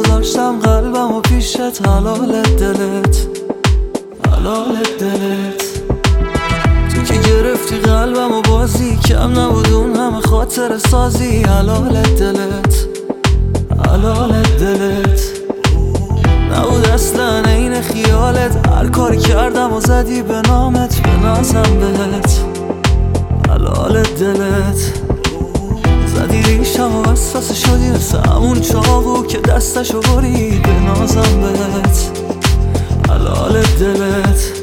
گذاشتم قلبم و پیشت، حلالت دلت، حلالت دلت. تو که گرفتی قلبم و بازی کم نبود اون همه خاطر سازی، حلالت دلت، حلالت دلت. نبود اصلا این خیالت، هر کاری کردم و زدی به نامت، به نازم بهت، حلالت دلت. زدی ریشم و وسوسه شدی مثل همون چاقو که دستشو برید، به نازم بهت، حلالت دلت.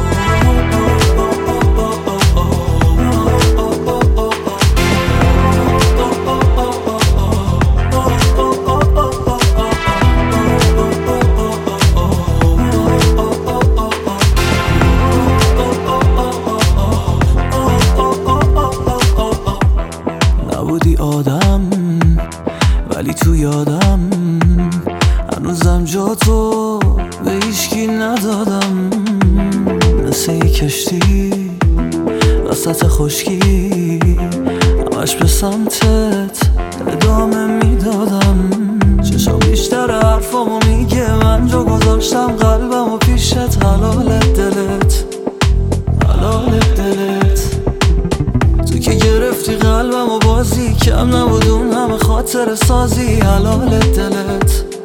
نبودی آدم ولی تو یادم، هنوزم جا تو به هیچکی ندادم. مثل یه کشتی وسط خشکی، همش به سمتت ادامه میدادم. چشم بیشتر حرفامو میگه، من جا گذاشتم قلبم و پیشت، حلالت دلت، حلالت دلت. تو که گرفتی قلبم و بازی کم نبود اون همه خاطر سازی، حلالت دلت،